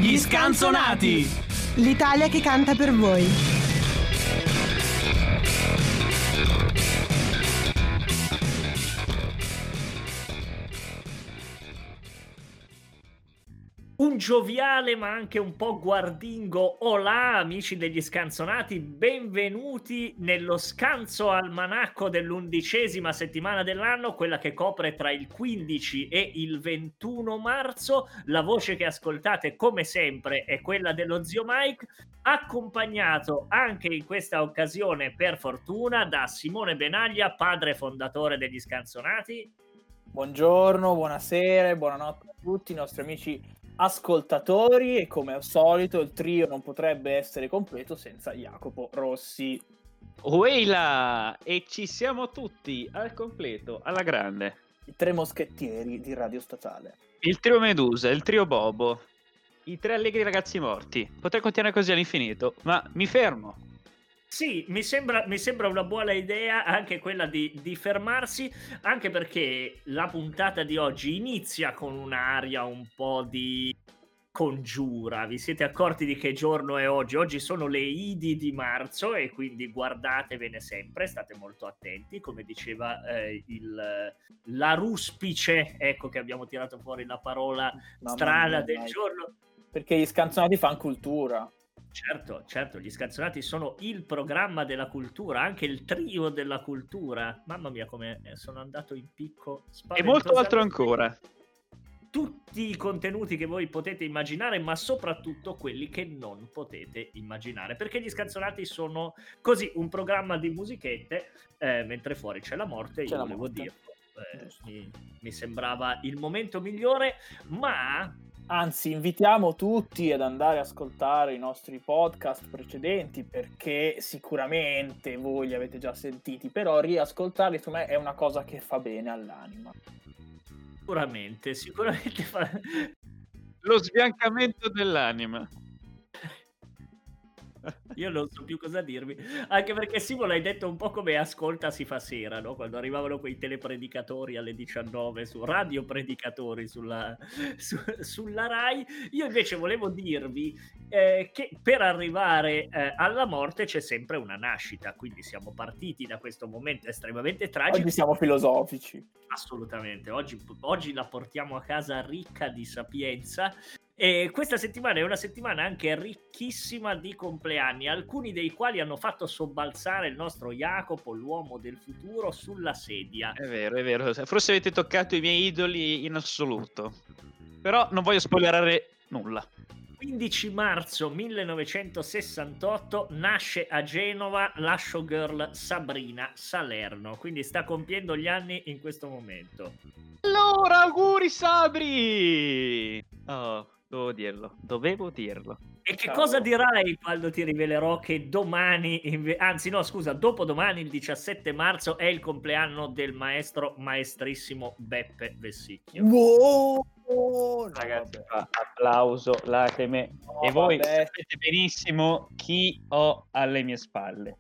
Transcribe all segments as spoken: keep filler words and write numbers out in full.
Gli Scanzonati! L'Italia che canta per voi. Un gioviale ma anche un po' guardingo olà, amici degli Scanzonati, benvenuti nello scanzo almanacco dell'undicesima settimana dell'anno, quella che copre tra il quindici e il ventuno marzo. La voce che ascoltate come sempre è quella dello zio Mike, accompagnato anche in questa occasione per fortuna da Simone Benaglia, padre fondatore degli Scanzonati. Buongiorno, buonasera e buonanotte a tutti i nostri amici ascoltatori, e come al solito il trio non potrebbe essere completo senza Jacopo Rossi. Ueila! E ci siamo tutti al completo, alla grande. I tre moschettieri di Radio Statale. Il trio Medusa, il trio Bobo, i tre allegri ragazzi morti. Potrei continuare così all'infinito, ma mi fermo. Sì, mi sembra, mi sembra una buona idea anche quella di, di fermarsi, anche perché la puntata di oggi inizia con un'aria un po' di congiura. Vi siete accorti di che giorno è oggi? Oggi sono le Idi di marzo e quindi guardatevene sempre, state molto attenti, come diceva eh, il, la ruspice, ecco che abbiamo tirato fuori la parola Mamma strana mia, del dai. giorno. Perché gli Scanzonati fan cultura. Certo, certo, gli Scanzonati sono il programma della cultura, anche il trio della cultura. Mamma mia, come sono andato in picco. E molto altro ancora. Tutti i contenuti che voi potete immaginare, ma soprattutto quelli che non potete immaginare, perché gli Scanzonati sono così, un programma di musichette, eh, mentre fuori c'è la morte, C'è io la volevo morte. dirlo. Eh, mi, mi sembrava il momento migliore, ma... Anzi, invitiamo tutti ad andare a ascoltare i nostri podcast precedenti, perché sicuramente voi li avete già sentiti, però riascoltarli secondo me è una cosa che fa bene all'anima. Sicuramente, sicuramente fa... Lo sbiancamento dell'anima. Io non so più cosa dirvi, anche perché Simo l'hai detto un po' come Ascolta si fa sera, no? Quando arrivavano quei telepredicatori alle diciannove su Radio Predicatori sulla, su, sulla Rai. Io invece volevo dirvi eh, che per arrivare eh, alla morte c'è sempre una nascita, quindi siamo partiti da questo momento estremamente tragico. Oggi siamo filosofici. Assolutamente, oggi, oggi la portiamo a casa ricca di sapienza. E questa settimana è una settimana anche ricchissima di compleanni, alcuni dei quali hanno fatto sobbalzare il nostro Jacopo, l'uomo del futuro, sulla sedia. È vero, è vero. Forse avete toccato i miei idoli in assoluto. Però non voglio spoilerare nulla. quindici marzo millenovecentosessantotto nasce a Genova la showgirl Sabrina Salerno, quindi sta compiendo gli anni in questo momento. Allora, auguri Sabri! Oh, dovevo dirlo, dovevo dirlo. E che Ciao. cosa dirai quando ti rivelerò che domani, inve- anzi no scusa, dopodomani il diciassette marzo è il compleanno del maestro maestrissimo Beppe Vessicchio? Wow! No, Ragazzi, vabbè. fa applauso, lacrime. No, e voi vabbè. sapete benissimo chi ho alle mie spalle.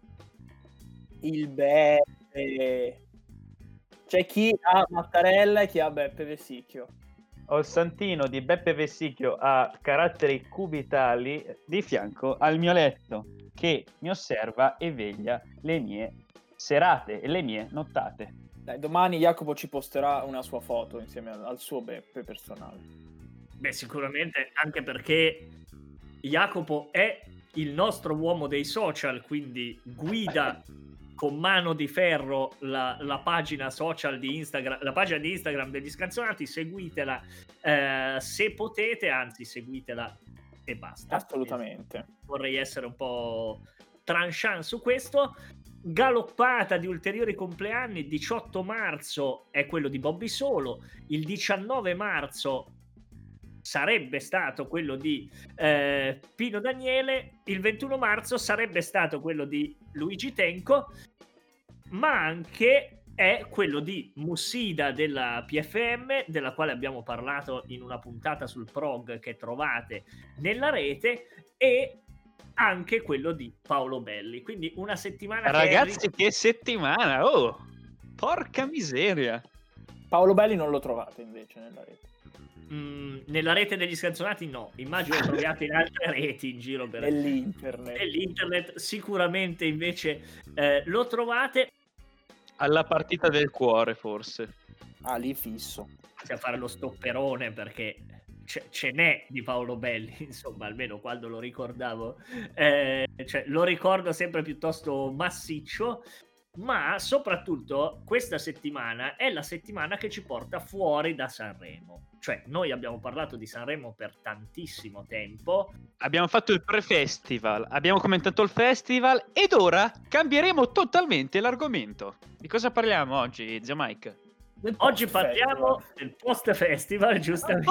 Il Beppe. C'è chi ha Mattarella e chi ha Beppe Vessicchio. Ho il santino di Beppe Vessicchio a caratteri cubitali di fianco al mio letto, che mi osserva e veglia le mie serate e le mie nottate. Dai, domani Jacopo ci posterà una sua foto insieme al, al suo Beppe personale. Beh, sicuramente, anche perché Jacopo è il nostro uomo dei social, quindi guida con mano di ferro la, la pagina social di Instagram, la pagina di Instagram degli Scanzonati. Seguitela eh, se potete, anzi seguitela e basta. Assolutamente. Vorrei essere un po' tranchant su questo. Galoppata di ulteriori compleanni. Diciotto marzo è quello di Bobby Solo, il diciannove marzo sarebbe stato quello di eh, Pino Daniele, il ventuno marzo sarebbe stato quello di Luigi Tenco, ma anche è quello di Mussida della P F M, della quale abbiamo parlato in una puntata sul prog che trovate nella rete, e anche quello di Paolo Belli. Quindi una settimana Ragazzi, che, che settimana! Oh, porca miseria! Paolo Belli non lo trovate invece nella rete. mh, nella rete degli scanzonati no, immagino troviate in altre reti in giro per nell'internet. nell'internet sicuramente invece eh, lo trovate. Alla partita del cuore forse. Ah, lì fisso. A fare lo stopperone perché ce, ce n'è di Paolo Belli, insomma, almeno quando lo ricordavo, eh, cioè, lo ricordo sempre piuttosto massiccio, ma soprattutto questa settimana è la settimana che ci porta fuori da Sanremo. Cioè, noi abbiamo parlato di Sanremo per tantissimo tempo. Abbiamo fatto il pre-festival, abbiamo commentato il festival ed ora cambieremo totalmente l'argomento. Di cosa parliamo oggi, zio Mike? Oggi parliamo del post festival, giustamente.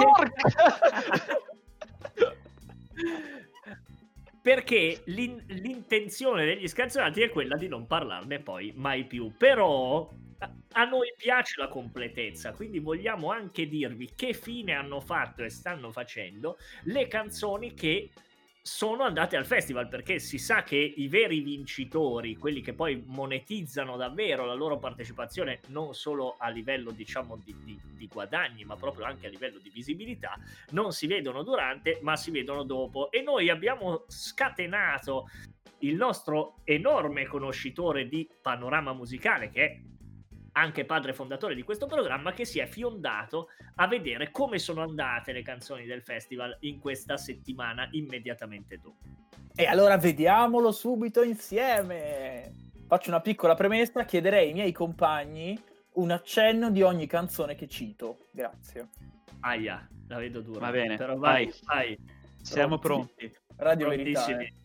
Perché l'in- l'intenzione degli scanzonati è quella di non parlarne poi mai più. Però a-, a noi piace la completezza, quindi vogliamo anche dirvi che fine hanno fatto e stanno facendo le canzoni che sono andate al festival, perché si sa che i veri vincitori, quelli che poi monetizzano davvero la loro partecipazione non solo a livello diciamo di, di, di guadagni, ma proprio anche a livello di visibilità, non si vedono durante ma si vedono dopo. E noi abbiamo scatenato il nostro enorme conoscitore di panorama musicale, che è anche padre fondatore di questo programma, che si è fiondato a vedere come sono andate le canzoni del festival in questa settimana immediatamente dopo. E allora vediamolo subito insieme. Faccio una piccola premessa, chiederei ai miei compagni un accenno di ogni canzone che cito. Grazie. Aia, la vedo dura. Va bene, però vai, vai. vai. Siamo pronti. Radio Verità. Prontissimi. eh.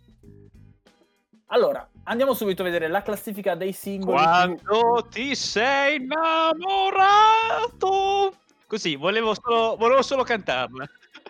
Allora, andiamo subito a vedere la classifica dei singoli. Quando ti sei innamorato. Così, volevo solo, volevo solo cantarla.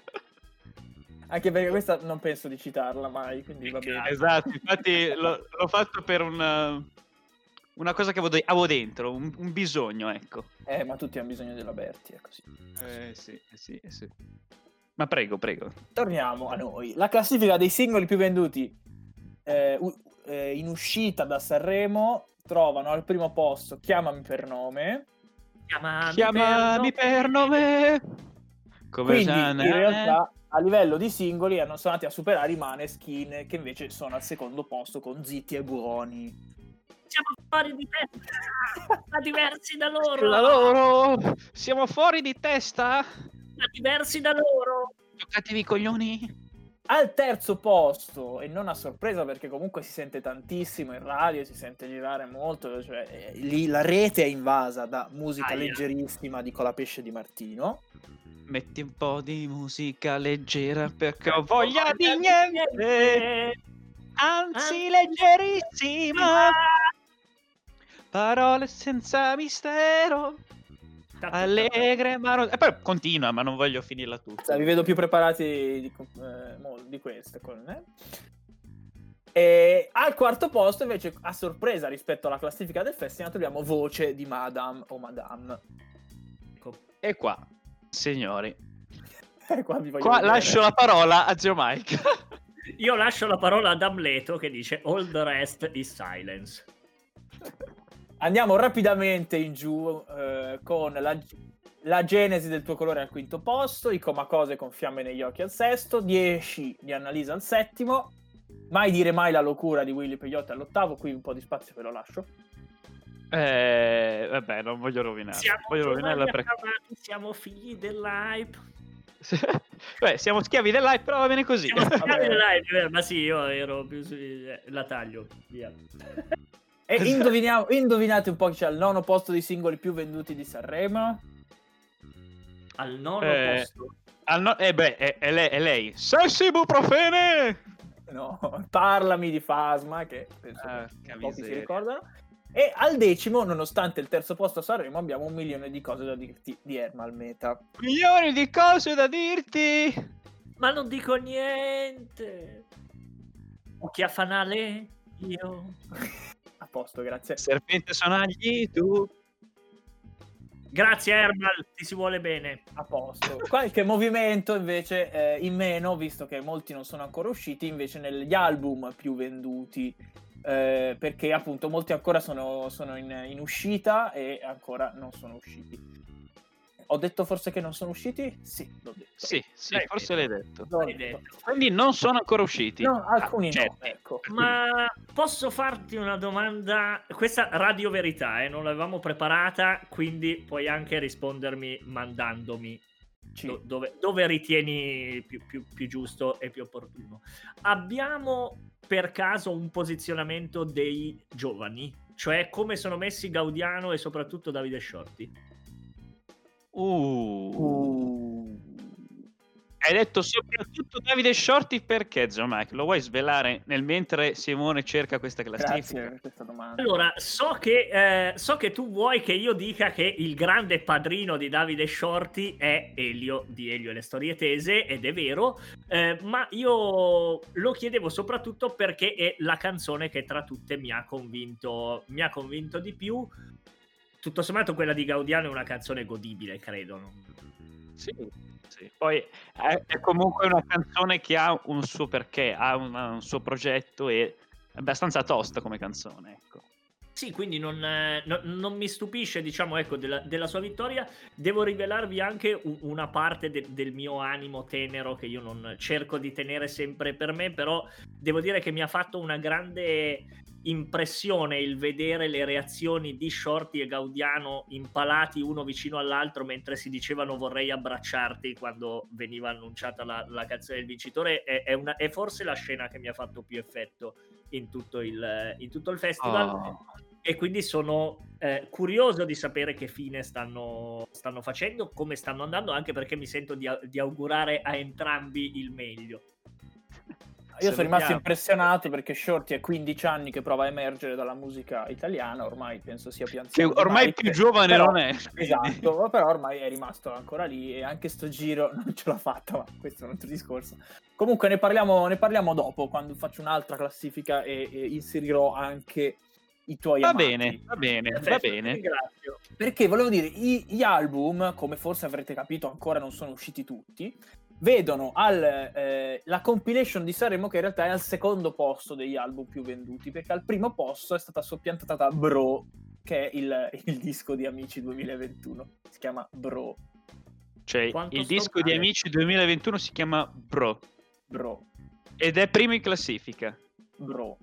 Anche perché questa non penso di citarla mai, quindi va bene. Esatto, infatti l'ho, l'ho fatto per una, una cosa che avevo, de- avevo dentro, un, un bisogno, ecco. Eh, ma tutti hanno bisogno della Berti, è così. Eh sì, eh sì, eh sì. Ma prego, prego. Torniamo a noi. La classifica dei singoli più venduti eh, u- eh, in uscita da Sanremo trovano al primo posto Chiamami per nome. Chiamami, Chiamami per nome. Come Quindi già in ne- realtà a livello di singoli hanno sono andati a superare i Maneskin, che invece sono al secondo posto con Zitti e Buoni. Siamo fuori di testa, ma diversi da loro. Da loro siamo fuori di testa. Ma diversi da loro. Giocatevi i coglioni. Al terzo posto, e non a sorpresa perché comunque si sente tantissimo in radio, si sente girare molto, cioè eh, lì la rete è invasa da musica Aia. leggerissima di Colapesce Di Martino. Metti un po' di musica leggera perché ho voglia di niente, anzi leggerissima, parole senza mistero, allegre ma non... E poi continua, ma non voglio finirla tutta. Vi vedo più preparati di, eh, mo- di queste con eh. E al quarto posto invece, a sorpresa rispetto alla classifica del festival, troviamo Voce di Madame o Madame. E qua, signori, Qua, vi voglio qua vedere. lascio la parola a zio Mike. Io lascio la parola ad Amleto che dice all the rest is silence. Andiamo rapidamente in giù eh, con la, la genesi del tuo colore al quinto posto, i Comacose con Fiamme negli occhi al sesto, dieci di Annalisa al settimo, Mai dire mai la locura di Willy Peyote all'ottavo, qui un po' di spazio ve lo lascio. Eh, vabbè, non voglio rovinare. Siamo Voglio rovinarla giovani perché... acclamati, siamo figli dell'hype. Beh, siamo schiavi dell'hype, però va bene così. Siamo schiavi Vabbè. dell'hype, ma sì, io ero più su... eh, la taglio, via. E indoviniamo, indovinate un po' chi c'è al nono posto dei singoli più venduti di Sanremo. Al nono Eh, posto. Al no- eh beh, è, è lei, è lei. Sessi ibuprofene! No, Parlami di Fasma, che penso Ah, che che pochi si miseria. ricordano. E al decimo, nonostante il terzo posto a Sanremo, abbiamo Un milione di cose da dirti di Ermal Meta. Milioni di cose da dirti! Ma non dico niente. Occhi a fanale, io. A posto, grazie. Serpente sonagli tu. Grazie Ermal, ti si vuole bene. A posto. Qualche movimento invece eh, in meno, visto che molti non sono ancora usciti, invece negli album più venduti, eh, perché appunto molti ancora sono, sono in, in uscita e ancora non sono usciti. Ho detto forse che non sono usciti? Sì, l'ho detto. Sì, sì, L'hai forse detto. l'hai detto. L'ho L'hai detto. detto. Quindi non sono ancora usciti. No, alcuni Ah, no, certo. ecco. Ma posso farti una domanda? Questa radio verità, eh? Non l'avevamo preparata, quindi puoi anche rispondermi mandandomi Sì. do- dove, dove ritieni più, più- più giusto e più opportuno. Abbiamo per caso un posizionamento dei giovani? Cioè come sono messi Gaudiano e soprattutto Davide Shorty? Uh. Uh. Hai detto soprattutto Davide Shorty perché, Gianmarco? Lo vuoi svelare nel mentre Simone cerca questa classifica? Grazie per questa domanda. Allora, so che, eh, so che tu vuoi che io dica che il grande padrino di Davide Shorty è Elio di Elio e le storie tese, ed è vero, eh, ma io lo chiedevo soprattutto perché è la canzone che tra tutte mi ha convinto, mi ha convinto di più. Tutto sommato quella di Gaudiano è una canzone godibile, credo. No? Sì, sì. Poi è, è comunque una canzone che ha un suo perché, ha una- un suo progetto e è abbastanza tosta come canzone, ecco. Sì, quindi non, eh, no- non mi stupisce, diciamo, ecco, della, della sua vittoria. Devo rivelarvi anche u- una parte de- del mio animo tenero che io non cerco di tenere sempre per me, però devo dire che mi ha fatto una grande impressione il vedere le reazioni di Shorty e Gaudiano impalati uno vicino all'altro mentre si dicevano vorrei abbracciarti quando veniva annunciata la, la canzone del vincitore. È, è una- è forse la scena che mi ha fatto più effetto in tutto il, in tutto il festival. Oh. E quindi sono eh, curioso di sapere che fine stanno, stanno facendo, come stanno andando, anche perché mi sento di, di augurare a entrambi il meglio. Io sono rimasto Salutiamo. impressionato perché Shorty è quindici anni che prova a emergere dalla musica italiana, ormai penso sia più Che anziano di ormai Mike, più giovane però- non è. Esatto, però ormai è rimasto ancora lì e anche sto giro non ce l'ha fatta, ma questo è un altro discorso. Comunque ne parliamo, ne parliamo dopo, quando faccio un'altra classifica e, e inserirò anche i tuoi Va amati. bene, va bene, va Perfetto, ti bene. ringrazio. Perché volevo dire, i- gli album, come forse avrete capito, ancora non sono usciti tutti, vedono al, eh, la compilation di Sanremo che in realtà è al secondo posto degli album più venduti, perché al primo posto è stata soppiantata da Bro, che è il, il disco di Amici duemilaventuno. Si chiama Bro. Cioè, Quanto il sto disco di male. Amici duemilaventuno si chiama Bro Bro. ed è primo in classifica. Bro.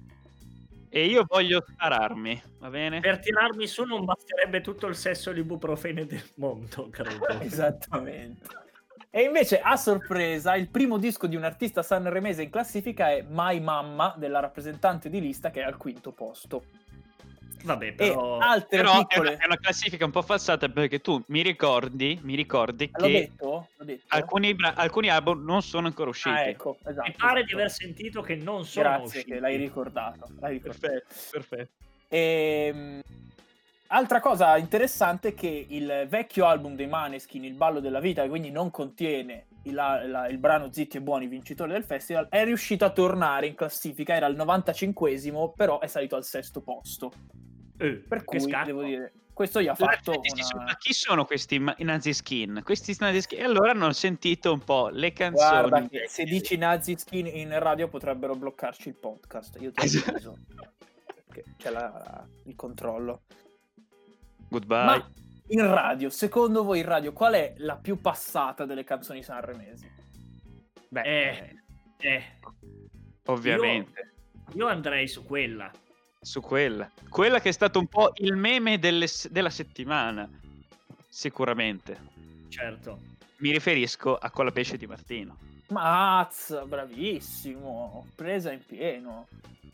E io voglio spararmi, va bene? Per tirarmi su non basterebbe tutto il sesso e l'ibuprofene del mondo, credo. Esattamente. E invece, a sorpresa, il primo disco di un artista sanremese in classifica è My Mamma, della rappresentante di lista, che è al quinto posto. Vabbè, però... E altre Però è piccole... una, è una classifica un po' falsata perché tu mi ricordi, mi ricordi L'ho che detto? L'ho detto? alcuni, bra- alcuni album non sono ancora usciti. Ah, ecco, esatto. Mi pare di esatto. aver sentito che non sono Grazie usciti. che l'hai ricordato. L'hai ricordato. Perfetto, perfetto. Ehm, altra cosa interessante è che il vecchio album dei Maneskin, Il ballo della vita, che quindi non contiene il, la- il brano Zitti e Buoni, vincitore del festival, è riuscito a tornare in classifica, era al novantacinquesimo, però è salito al sesto posto. Eh, Per che cui, scatto. devo dire, questo gli ha fatto Senti, sì, sì, una... ma chi sono questi ma- i Nazi Skin? Questi Nazi Skin? E allora hanno sentito un po' le canzoni. Guarda che se dici Nazi Skin in radio potrebbero bloccarci il podcast. Io ti Esatto. avviso. Perché c'è la- il controllo. Goodbye. Ma in radio, secondo voi in radio, qual è la più passata delle canzoni sanremesi? Beh, Eh, eh, ovviamente. io andrei su quella. Su quella. Quella che è stato un po' il meme delle- della settimana. Sicuramente. Certo. Mi riferisco a Colapesce di Martino. Mazza, bravissimo, presa in pieno.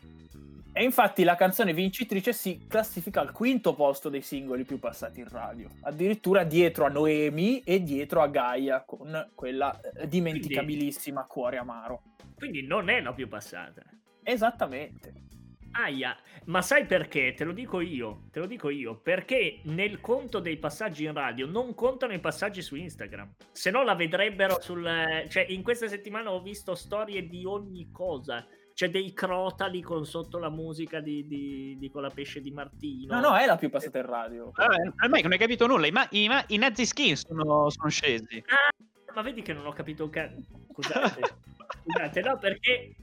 E infatti la canzone vincitrice si classifica al quinto posto dei singoli più passati in radio, addirittura dietro a Noemi e dietro a Gaia con quella eh, dimenticabilissima Cuore Amaro. Quindi non è la più passata. Esattamente. Aia, ma sai perché? Te lo dico io, te lo dico io, perché nel conto dei passaggi in radio non contano i passaggi su Instagram, se no la vedrebbero sul... cioè in questa settimana ho visto storie di ogni cosa, c'è dei crotali con sotto la musica di, di, di Colapesce di Martino. No, no, è la più passata in radio. Vabbè, ormai non hai capito nulla. I, ma- i, ma- i Nazi Skin sono, sono scesi. Ah, ma vedi che non ho capito un cazzo. Scusate, scusate, no, perché...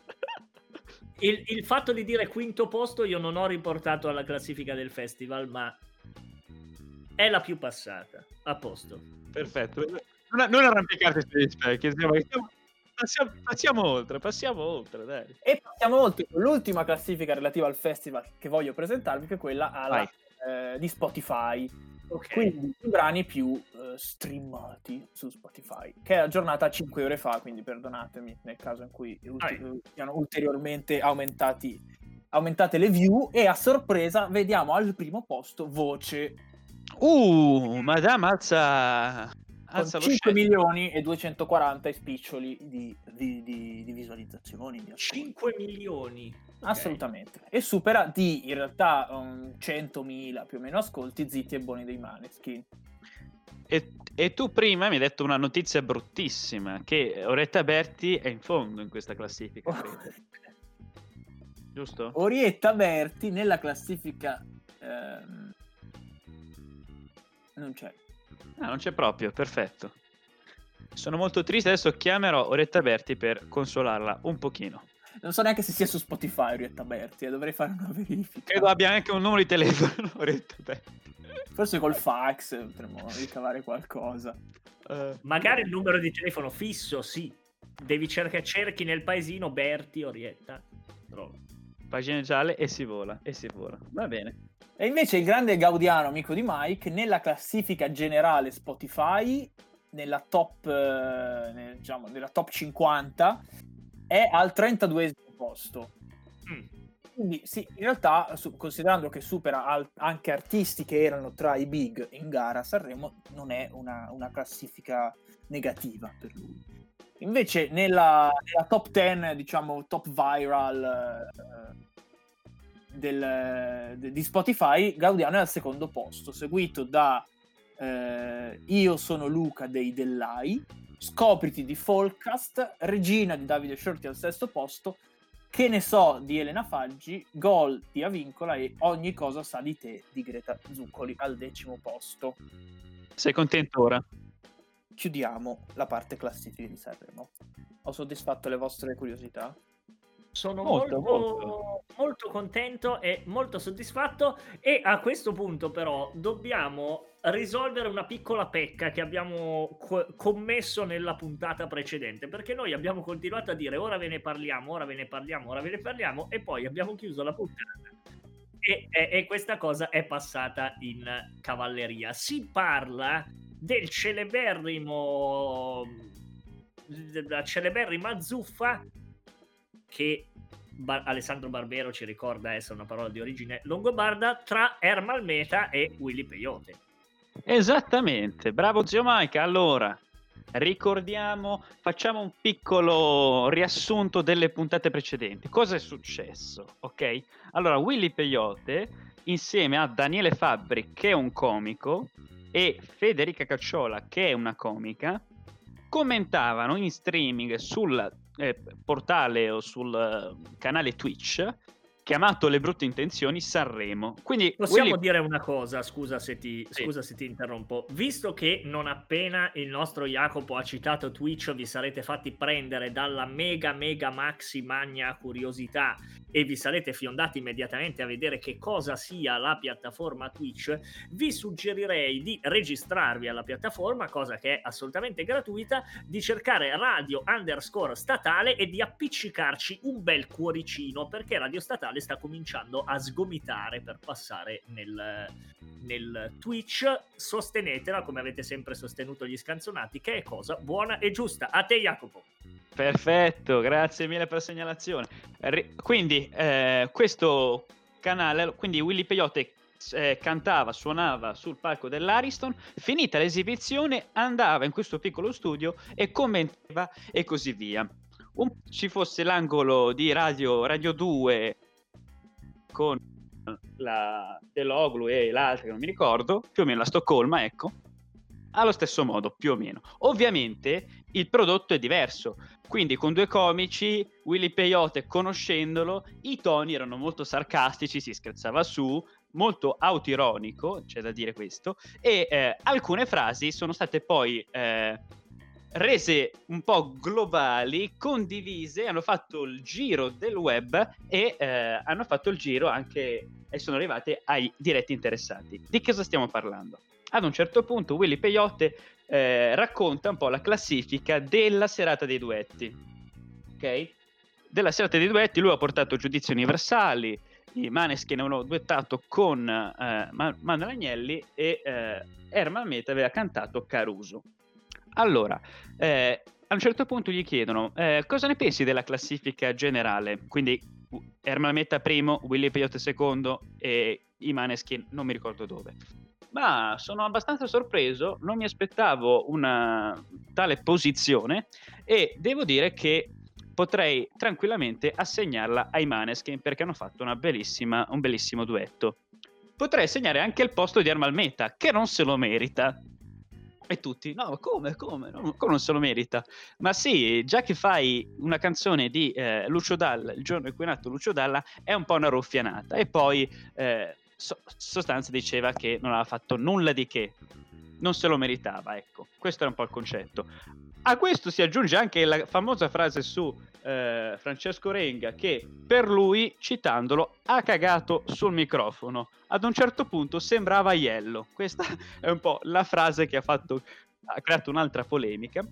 Il, il fatto di dire quinto posto io non ho riportato alla classifica del festival, ma è la più passata. A posto. Perfetto. Non, non arrampicarti sugli specchi. Passiamo, passiamo oltre, passiamo oltre, dai. E passiamo oltre con l'ultima classifica relativa al festival che voglio presentarvi, che è quella alla, eh, di Spotify. Okay. Quindi i brani più uh, streamati su Spotify, che è aggiornata cinque ore fa, quindi perdonatemi nel caso in cui ulti- siano ulteriormente aumentati, aumentate le view. E a sorpresa vediamo al primo posto Voce. Uh, Madame alza... Con cinque milioni e duecentoquaranta spiccioli di, di, di, di visualizzazioni. Di cinque milioni? Okay. Assolutamente. E supera di, in realtà, um, centomila più o meno ascolti Zitti e Buoni dei Maneskin. E, e tu prima mi hai detto una notizia bruttissima, che Orietta Berti è in fondo in questa classifica. Oh. Giusto? Orietta Berti nella classifica ehm, non c'è. Ah, non c'è proprio, perfetto. Sono molto triste, adesso chiamerò Orietta Berti per consolarla un pochino. Non so neanche se sia su Spotify Orietta Berti, eh, dovrei fare una verifica. Credo abbia anche un numero di telefono Orietta Berti. Forse col fax potremmo ricavare qualcosa. Uh, Magari il numero di telefono fisso, sì. Devi cercare, cerchi nel paesino Berti, Orietta. Trovo. Pagine gialle e si vola, e si vola. Va bene. E invece il grande Gaudiano, amico di Mike, nella classifica generale Spotify, nella top, eh, nel, diciamo, nella top cinquanta, è al trentaduesimo posto. Mm. Quindi sì, in realtà, su, considerando che supera al, anche artisti che erano tra i big in gara a Sanremo, non è una, una classifica negativa per lui. Invece nella, nella top dieci, diciamo top viral eh, del, de, di Spotify, Gaudiano è al secondo posto, seguito da eh, Io sono Luca dei Dellai, Scopriti di Folkcast, Regina di Davide Shorty al sesto posto, Che ne so di Elena Faggi, Gol di Avincola e Ogni cosa sa di te di Greta Zuccoli al decimo posto. Sei contento ora? Chiudiamo la parte classifica di Sanremo. Ho soddisfatto le vostre curiosità? Sono molto, molto, molto. molto contento e molto soddisfatto, e a questo punto però dobbiamo risolvere una piccola pecca che abbiamo co- commesso nella puntata precedente, perché noi abbiamo continuato a dire ora ve ne parliamo, ora ve ne parliamo, ora ve ne parliamo, e poi abbiamo chiuso la puntata e, e, e questa cosa è passata in cavalleria. Si parla del celeberrimo della celeberrima zuffa che Bar- Alessandro Barbero ci ricorda essere una parola di origine longobarda, tra Ermal Meta e Willy Peyote. Esattamente, bravo zio Mike. Allora, ricordiamo, facciamo un piccolo riassunto delle puntate precedenti. Cosa è successo? Ok? Allora, Willy Peyote, insieme a Daniele Fabbri, che è un comico, e Federica Cacciola, che è una comica, commentavano in streaming sul eh, portale o sul eh, canale Twitch chiamato Le brutte intenzioni Sanremo. Quindi possiamo Willy... dire una cosa, scusa se ti sì. scusa se ti interrompo. Visto che non appena il nostro Jacopo ha citato Twitch vi sarete fatti prendere dalla mega mega maxi magna curiosità e vi sarete fiondati immediatamente a vedere che cosa sia la piattaforma Twitch, vi suggerirei di registrarvi alla piattaforma, cosa che è assolutamente gratuita, di cercare Radio underscore statale e di appiccicarci un bel cuoricino, perché Radio Statale sta cominciando a sgomitare per passare nel, nel Twitch. Sostenetela come avete sempre sostenuto gli scanzonati, che è cosa buona e giusta. A te Jacopo. Perfetto, grazie mille per la segnalazione. Quindi eh, questo canale, quindi Willy Peyote eh, cantava, suonava sul palco dell'Ariston, finita l'esibizione andava in questo piccolo studio e commentava e così via. Un, ci fosse l'angolo di Radio, Radio due con la Deloglu e l'altra che non mi ricordo, più o meno la Stoccolma, ecco, allo stesso modo, più o meno. Ovviamente il prodotto è diverso, quindi con due comici, Willy Peyote conoscendolo, i toni erano molto sarcastici, si scherzava su, molto autoironico, c'è da dire questo, e eh, alcune frasi sono state poi eh, rese un po' globali, condivise, hanno fatto il giro del web e eh, hanno fatto il giro anche e sono arrivate ai diretti interessati. Di cosa stiamo parlando? Ad un certo punto Willy Peyote eh, racconta un po' la classifica della serata dei duetti, ok? Della serata dei duetti lui ha portato Giudizi Universali, i Maneskin avevano duettato con eh, Manuel Agnelli e eh, Ermal Meta aveva cantato Caruso. Allora, eh, a un certo punto gli chiedono eh, cosa ne pensi della classifica generale, quindi Ermal Meta primo, Willy Peyote secondo e i Maneskin non mi ricordo dove. Ma sono abbastanza sorpreso, non mi aspettavo una tale posizione e devo dire che potrei tranquillamente assegnarla ai Maneskin perché hanno fatto una bellissima, un bellissimo duetto. Potrei assegnare anche il posto di Ermal Meta, che non se lo merita. E tutti, no, come, come, no, come non se lo merita? Ma sì, già che fai una canzone di eh, Lucio Dalla, il giorno in cui è nato Lucio Dalla, è un po' una ruffianata. E poi, eh, so, sostanza diceva che non aveva fatto nulla di che, non se lo meritava, ecco. Questo era un po' il concetto. A questo si aggiunge anche la famosa frase su eh, Francesco Renga che per lui, citandolo, ha cagato sul microfono. Ad un certo punto sembrava Aiello. Questa è un po' la frase che ha fatto, ha creato un'altra polemica.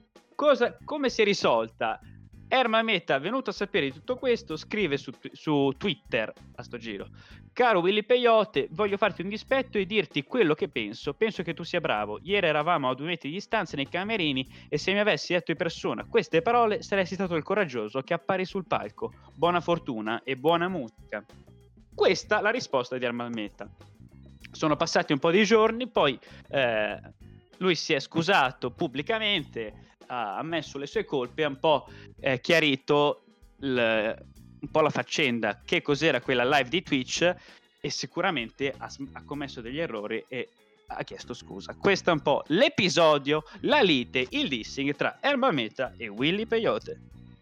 Cosa, come si è risolta? Ermal Meta, venuto a sapere di tutto questo, scrive su, su Twitter a sto giro: caro Willy Peyote, voglio farti un dispetto e dirti quello che penso. Penso che tu sia bravo. Ieri eravamo a due metri di distanza nei camerini e se mi avessi detto in persona queste parole saresti stato il coraggioso che appari sul palco. Buona fortuna e buona musica. Questa è la risposta di Ermal Meta. Sono passati un po' di giorni, poi eh, lui si è scusato pubblicamente, ha ammesso le sue colpe, ha un po' eh, chiarito il, un po' la faccenda, che cos'era quella live di Twitch, e sicuramente ha, ha commesso degli errori e ha chiesto scusa. Questo è un po' l'episodio, la lite, il dissing tra Ermal Meta e Willy Peyote.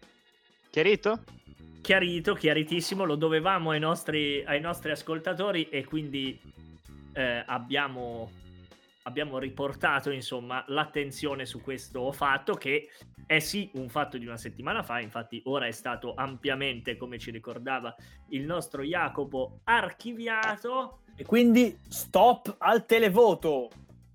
Chiarito? Chiarito, chiaritissimo, lo dovevamo ai nostri, ai nostri ascoltatori e quindi eh, abbiamo, abbiamo riportato insomma l'attenzione su questo fatto, che è sì un fatto di una settimana fa, infatti ora è stato ampiamente, come ci ricordava il nostro Jacopo, archiviato. E quindi stop al televoto!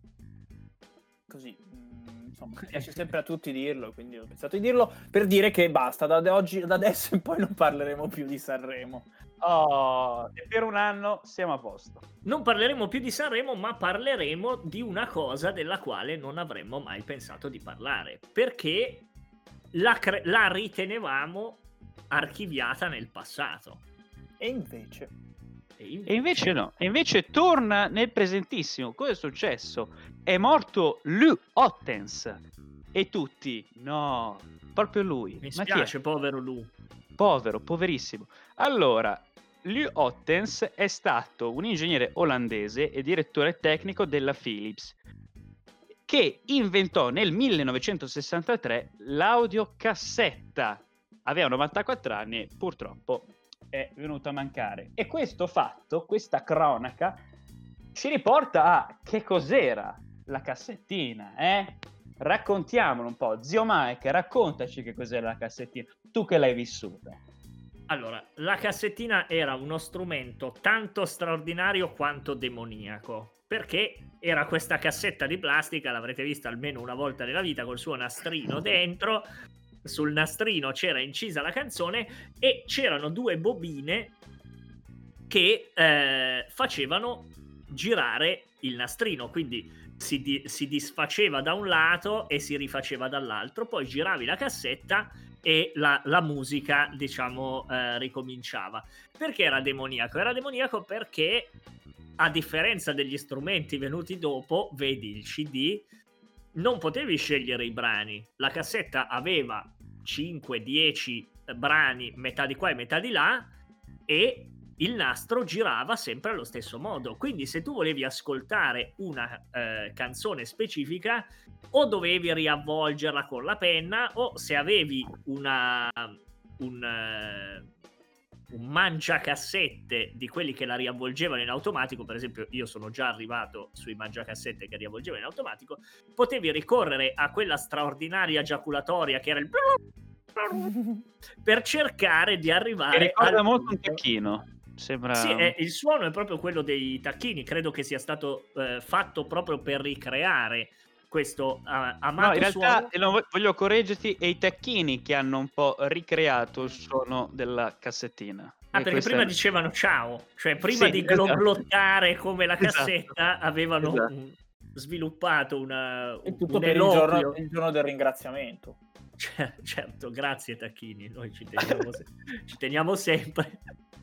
Così, insomma, piace sempre a tutti dirlo, quindi ho pensato di dirlo per dire che basta, da oggi, da adesso in poi non parleremo più di Sanremo. Oh, e per un anno siamo a posto. Non parleremo più di Sanremo, ma parleremo di una cosa della quale non avremmo mai pensato di parlare, perché la, cre- la ritenevamo archiviata nel passato. E invece... E invece... e invece no, e invece torna nel presentissimo. Cosa è successo? È morto Lou Ottens. E tutti, no, proprio lui. Mi Ma spiace, povero Lou. Povero, poverissimo. Allora, Lou Ottens è stato un ingegnere olandese e direttore tecnico della Philips, che inventò nel millenovecentosessantatré l'audiocassetta. Aveva novantaquattro anni e purtroppo è venuto a mancare. E questo fatto, questa cronaca, ci riporta a che cos'era la cassettina, eh? Raccontiamolo un po'. Zio Mike, raccontaci che cos'era la cassettina, tu che l'hai vissuta. Allora, la cassettina era uno strumento tanto straordinario quanto demoniaco, perché era questa cassetta di plastica, l'avrete vista almeno una volta nella vita, col suo nastrino dentro. Sul nastrino c'era incisa la canzone e c'erano due bobine che eh, facevano girare il nastrino, quindi si, di- si disfaceva da un lato e si rifaceva dall'altro, poi giravi la cassetta e la, la musica, diciamo, eh, ricominciava. Perché era demoniaco? Era demoniaco perché, a differenza degli strumenti venuti dopo, vedi il C D, non potevi scegliere i brani. La cassetta aveva cinque dieci brani, metà di qua e metà di là, e il nastro girava sempre allo stesso modo. Quindi se tu volevi ascoltare una eh, canzone specifica, o dovevi riavvolgerla con la penna, o se avevi una un, uh, un mangiacassette di quelli che la riavvolgevano in automatico, per esempio io sono già arrivato sui mangiacassette che riavvolgevano in automatico, potevi ricorrere a quella straordinaria giaculatoria che era il per cercare di arrivare mi ricorda al molto punto. un tacchino. Sembra... Sì, è, il suono è proprio quello dei tacchini, credo che sia stato eh, fatto proprio per ricreare questo uh, amato no, in realtà suono. no, voglio correggerti, è i tacchini che hanno un po' ricreato il suono della cassettina. Ah, E perché questa prima è... dicevano ciao, cioè prima Sì, di esatto. globlottare come la cassetta Esatto. avevano Esatto. un, sviluppato una, E un, tutto un per il giorno, eloquio. il giorno del ringraziamento. Cioè, certo, grazie tacchini, noi ci teniamo, se- ci teniamo sempre.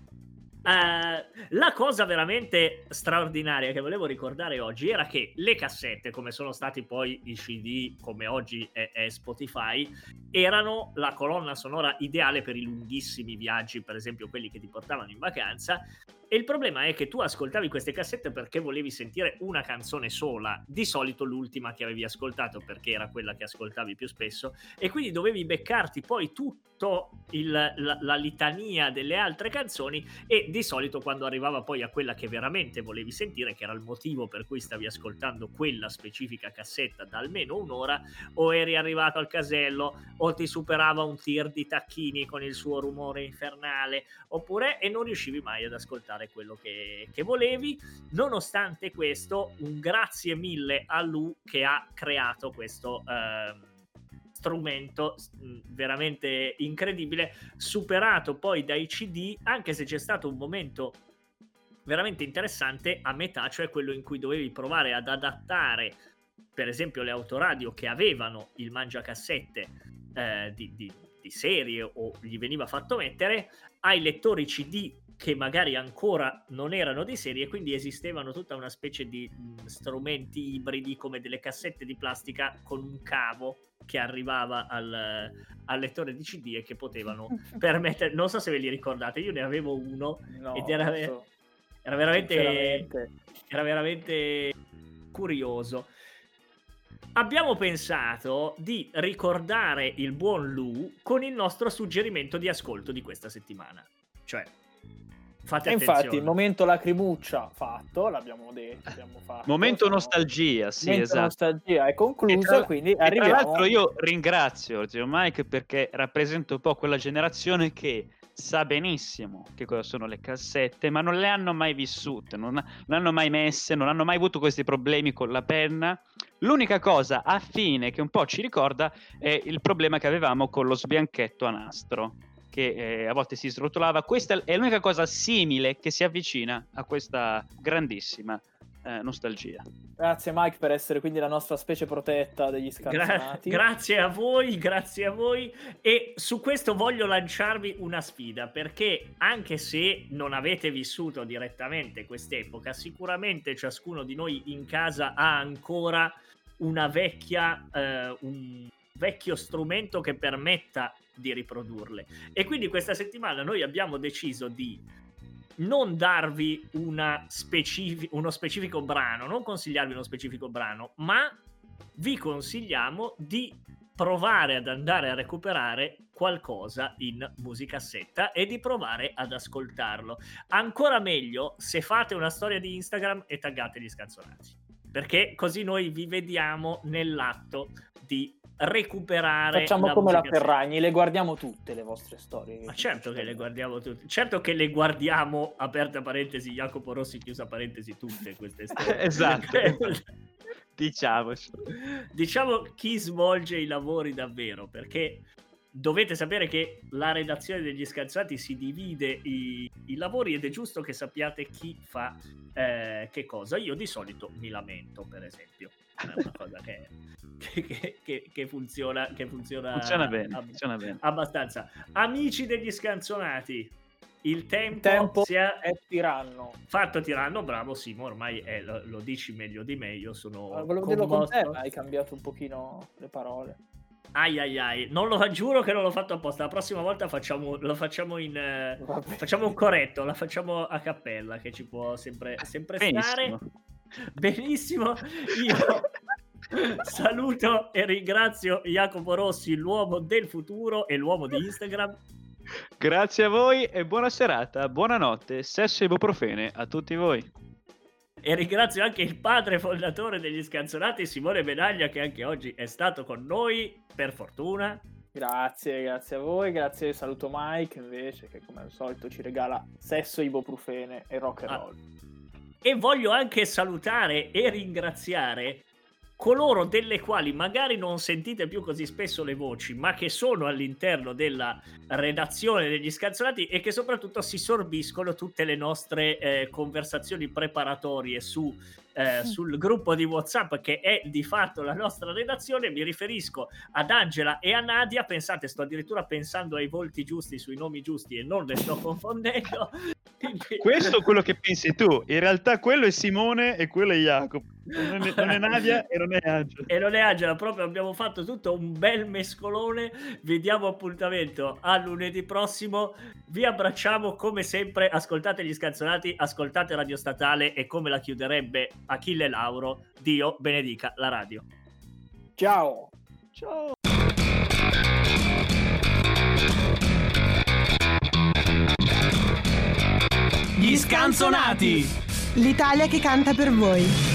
Uh, la cosa veramente straordinaria che volevo ricordare oggi era che le cassette, come sono stati poi i C D, come oggi è, è Spotify, erano la colonna sonora ideale per i lunghissimi viaggi, per esempio quelli che ti portavano in vacanza. E il problema è che tu ascoltavi queste cassette perché volevi sentire una canzone sola, di solito l'ultima che avevi ascoltato perché era quella che ascoltavi più spesso, e quindi dovevi beccarti poi tutto il, la, la litania delle altre canzoni, e di solito quando arrivava poi a quella che veramente volevi sentire, che era il motivo per cui stavi ascoltando quella specifica cassetta da almeno un'ora, o eri arrivato al casello o ti superava un tir di tacchini con il suo rumore infernale, oppure e non riuscivi mai ad ascoltare quello che, che volevi. Nonostante questo, un grazie mille a Lu che ha creato questo eh, strumento veramente incredibile, superato poi dai C D, anche se c'è stato un momento veramente interessante a metà, cioè quello in cui dovevi provare ad adattare per esempio le autoradio che avevano il mangiacassette eh, di, di, di serie, o gli veniva fatto mettere, ai lettori C D che magari ancora non erano di serie, quindi esistevano tutta una specie di mh, strumenti ibridi come delle cassette di plastica con un cavo che arrivava al, al lettore di C D e che potevano permettere, non so se ve li ricordate, io ne avevo uno No, ed era, so. era veramente era veramente curioso. Abbiamo pensato di ricordare il buon Lu con il nostro suggerimento di ascolto di questa settimana, cioè fate e attenzione. infatti il momento lacrimuccia fatto, l'abbiamo detto, abbiamo fatto. Momento Siamo... nostalgia, sì, momento esatto. nostalgia è concluso, tra, quindi e arriviamo. Tra l'altro io ringrazio Zio Mike perché rappresento un po' quella generazione che sa benissimo che cosa sono le cassette, ma non le hanno mai vissute, non, non hanno mai messe, non hanno mai avuto questi problemi con la penna. L'unica cosa affine che un po' ci ricorda è il problema che avevamo con lo sbianchetto a nastro, che eh, a volte si srotolava. Questa è l'unica cosa simile che si avvicina a questa grandissima eh, nostalgia. Grazie Mike per essere quindi la nostra specie protetta degli scanzonati. Gra- grazie a voi, grazie a voi. E su questo voglio lanciarvi una sfida, perché anche se non avete vissuto direttamente quest'epoca, sicuramente ciascuno di noi in casa ha ancora una vecchia eh, un vecchio strumento che permetta di riprodurle. E quindi questa settimana noi abbiamo deciso di non darvi una specific- uno specifico brano, non consigliarvi uno specifico brano, ma vi consigliamo di provare ad andare a recuperare qualcosa in musicassetta e di provare ad ascoltarlo. Ancora meglio se fate una storia di Instagram e taggate gli scanzonati, perché così noi vi vediamo nell'atto di recuperare. Facciamo la come la musicassetta. Ferragni, le guardiamo tutte le vostre storie. Ma certo che le guardiamo tutte, certo che le guardiamo, aperta parentesi Jacopo Rossi, chiusa parentesi, tutte queste storie. Esatto. Diciamo diciamo chi svolge i lavori davvero, perché dovete sapere che la redazione degli scanzonati si divide i, i lavori, ed è giusto che sappiate chi fa eh, che cosa. Io di solito mi lamento, per esempio, è una cosa che, che, che, che funziona che funziona, funziona bene, ab- funziona bene abbastanza. Amici degli scanzonati, il tempo, Il tempo si è... è tiranno. Fatto tiranno, bravo Simo, ormai è, lo, lo dici meglio di me, io sono Ah, volevo dirlo con te, commosso. ma hai cambiato un pochino le parole. Ai ai ai, non lo giuro che non l'ho fatto apposta. La prossima volta facciamo, lo facciamo in eh, facciamo un corretto, la facciamo a cappella, che ci può sempre, sempre stare. Benissimo. Io saluto e ringrazio Jacopo Rossi, l'uomo del futuro e l'uomo di Instagram. Grazie a voi e buona serata, buonanotte, sesso e ibuprofene a tutti voi. E ringrazio anche il padre fondatore degli scanzonati, Simone Medaglia, che anche oggi è stato con noi, per fortuna. Grazie, grazie a voi, grazie, saluto Mike invece che come al solito ci regala sesso, ibuprofene e rock and roll. Ah. E voglio anche salutare e ringraziare coloro delle quali magari non sentite più così spesso le voci, ma che sono all'interno della redazione degli Scanzonati e che soprattutto si sorbiscono tutte le nostre eh, conversazioni preparatorie su, eh, sul gruppo di WhatsApp che è di fatto la nostra redazione. Mi riferisco ad Angela e a Nadia. Pensate, sto addirittura pensando ai volti giusti, sui nomi giusti e non le sto confondendo. Questo è quello che pensi tu, in realtà quello è Simone e quello è Jacopo, non è, non è Nadia e non è Angela. E non è Angela, proprio abbiamo fatto tutto un bel mescolone. Vi diamo appuntamento a lunedì prossimo, vi abbracciamo come sempre, ascoltate gli Scanzonati, ascoltate Radio Statale e come la chiuderebbe Achille Lauro, Dio benedica la radio. Ciao! Ciao! Gli Scanzonati! L'Italia che canta per voi.